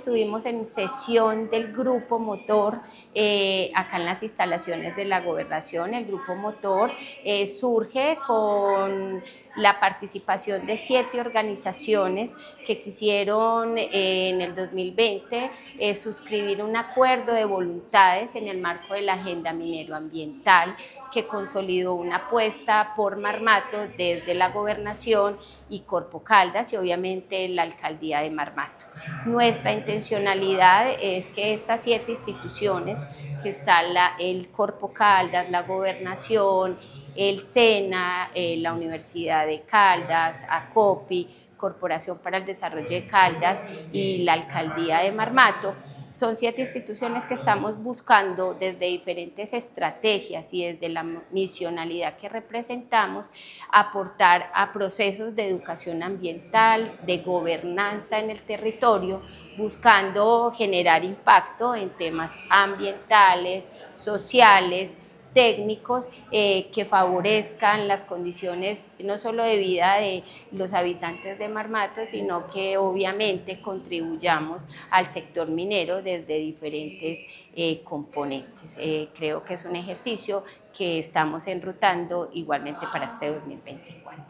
Estuvimos en sesión del Grupo Motor acá en las instalaciones de la Gobernación. El Grupo Motor surge con la participación de 7 organizaciones que quisieron en el 2020 suscribir un acuerdo de voluntades en el marco de la Agenda Minero-Ambiental que consolidó una apuesta por Marmato desde la Gobernación y Corpo Caldas y obviamente la Alcaldía de Marmato. Nuestra intencionalidad es que estas 7 instituciones, que está el Corpo Caldas, la Gobernación, el SENA, la Universidad de Caldas, ACOPI, Corporación para el Desarrollo de Caldas y la Alcaldía de Marmato, son 7 instituciones que estamos buscando desde diferentes estrategias y desde la misionalidad que representamos aportar a procesos de educación ambiental, de gobernanza en el territorio, buscando generar impacto en temas ambientales, sociales, técnicos que favorezcan las condiciones no solo de vida de los habitantes de Marmato, sino que obviamente contribuyamos al sector minero desde diferentes componentes. Creo que es un ejercicio que estamos enrutando igualmente para este 2024.